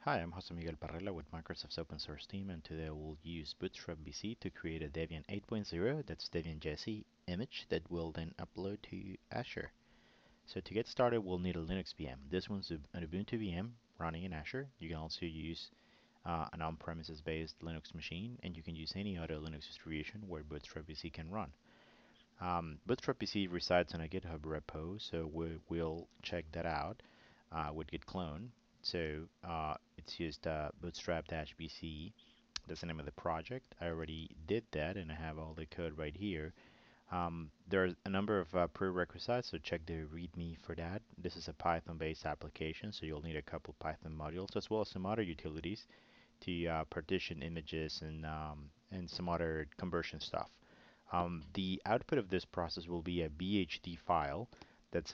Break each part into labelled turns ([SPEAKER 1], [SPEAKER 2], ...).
[SPEAKER 1] Hi, I'm Jose Miguel Parrella with Microsoft's open source team, and today we'll use Bootstrap BC to create a Debian 8.0, that's Debian Jessie image that we'll then upload to Azure. So to get started, we'll need a Linux VM. This one's an Ubuntu VM running in Azure. You can also use an on-premises based Linux machine, and you can use any other Linux distribution where Bootstrap BC can run. Bootstrap BC resides on a GitHub repo, so we'll check that out with git clone. So it's used bootstrap-bc. That's the name of the project. I already did that, and I have all the code right here. There's a number of prerequisites, so check the README for that. This is a Python-based application, so you'll need a couple Python modules as well as some other utilities to partition images and some other conversion stuff. The output of this process will be a BHD file. That's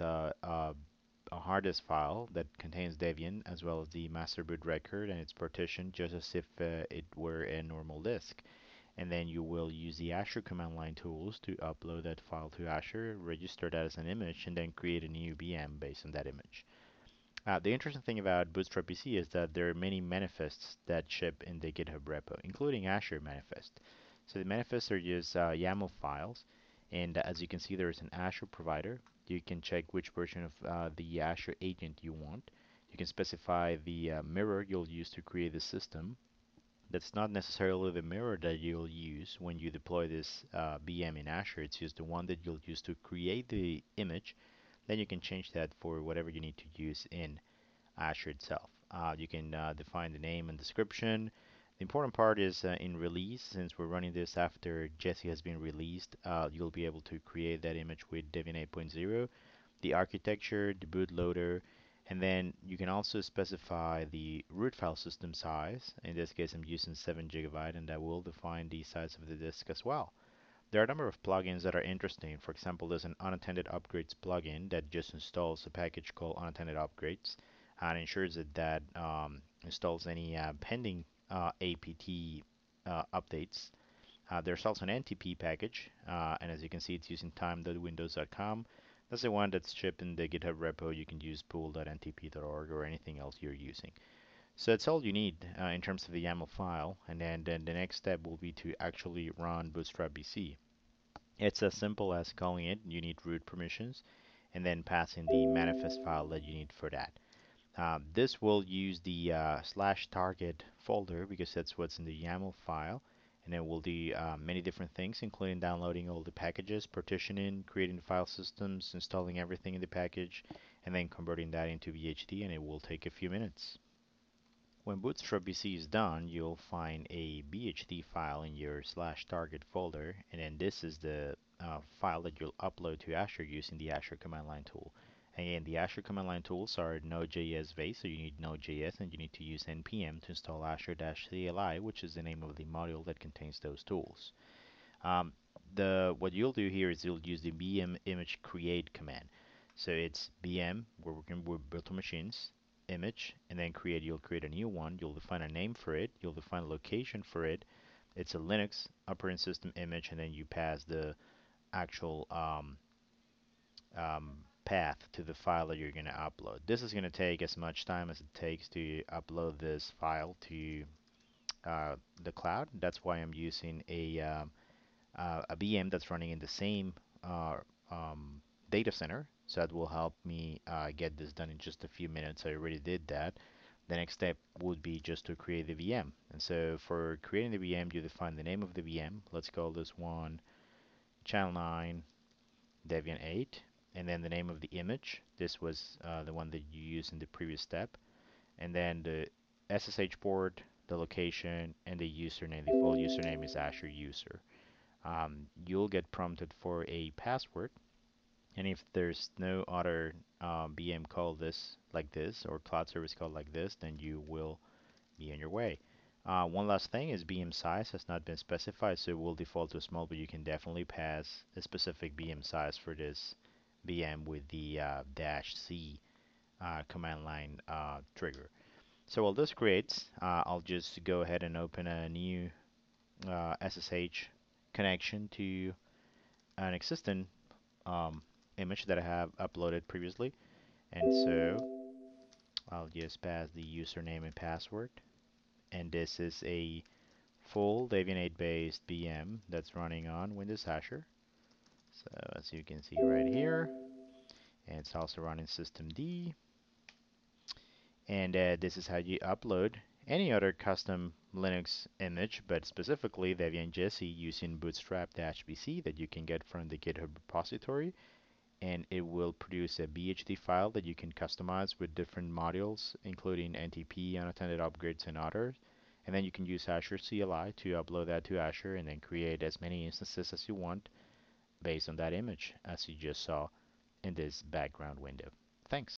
[SPEAKER 1] a hard disk file that contains Debian as well as the master boot record, and it's partitioned just as if it were a normal disk. And then you will use the Azure command line tools to upload that file to Azure, register that as an image, and then create a new VM based on that image. The interesting thing about Bootstrap PC is that there are many manifests that ship in the GitHub repo, including Azure manifest. So the manifests are just YAML files, and as you can see, there is an Azure provider. You can check which version of the Azure agent you want. You can specify the mirror you'll use to create the system. That's not necessarily the mirror that you'll use when you deploy this VM in Azure. It's just the one that you'll use to create the image. Then you can change that for whatever you need to use in Azure itself. You can define the name and description. The important part is in release, since we're running this after Jessie has been released, you'll be able to create that image with Debian 8.0, the architecture, the bootloader, and then you can also specify the root file system size. In this case, I'm using 7 gigabyte, and that will define the size of the disk as well. There are a number of plugins that are interesting. For example, there's an unattended upgrades plugin that just installs a package called unattended upgrades and ensures that installs any pending apt updates. There's also an NTP package, and as you can see, it's using time.windows.com. That's the one that's shipped in the GitHub repo. You can use pool.ntp.org or anything else you're using. So that's all you need in terms of the YAML file, and then the next step will be to actually run Bootstrap BC. It's as simple as calling it. You need root permissions, and then passing the manifest file that you need for that. This will use the slash target folder because that's what's in the YAML file, and it will do many different things, including downloading all the packages, partitioning, creating the file systems, installing everything in the package, and then converting that into VHD, and it will take a few minutes. When Bootstrap BC is done, you'll find a BHD file in your slash target folder, and then this is the file that you'll upload to Azure using the Azure command line tool. Again, the Azure command line tools are Node.js based, so you need Node.js and you need to use npm to install Azure-CLI, which is the name of the module that contains those tools. Um, what you'll do here is you'll use the bm image create command. So it's bm, we're working with virtual machines, image, and then create. You'll create a new one. You'll define a name for it. You'll define a location for it. It's a Linux operating system image, and then you pass the actual path to the file that you're going to upload. This is going to take as much time as it takes to upload this file to the cloud. That's why I'm using a VM that's running in the same uh, um, data center. So that will help me get this done in just a few minutes. I already did that. The next step would be just to create the VM. And so for creating the VM, you define the name of the VM. Let's call this one Channel 9 Debian 8. And then the name of the image. This was the one that you used in the previous step. And then the SSH port, the location, and the username. The full username is Azure user. You'll get prompted for a password, and if there's no other VM called this like this or cloud service called like this, then you will be on your way. One last thing is VM size has not been specified, so it will default to small, but you can definitely pass a specific VM size for this VM with the -c command line trigger. So while this creates, I'll just go ahead and open a new SSH connection to an existing um, image that I have uploaded previously. And so I'll just pass the username and password. And this is a full Debian 8 based VM that's running on Windows Azure. So as you can see right here, and it's also running systemd. And this is how you upload any other custom Linux image, but specifically Debian Jessie using bootstrap-bc that you can get from the GitHub repository. And it will produce a BHD file that you can customize with different modules, including NTP, unattended upgrades, and others. And then you can use Azure CLI to upload that to Azure and then create as many instances as you want based on that image, as you just saw in this background window. Thanks.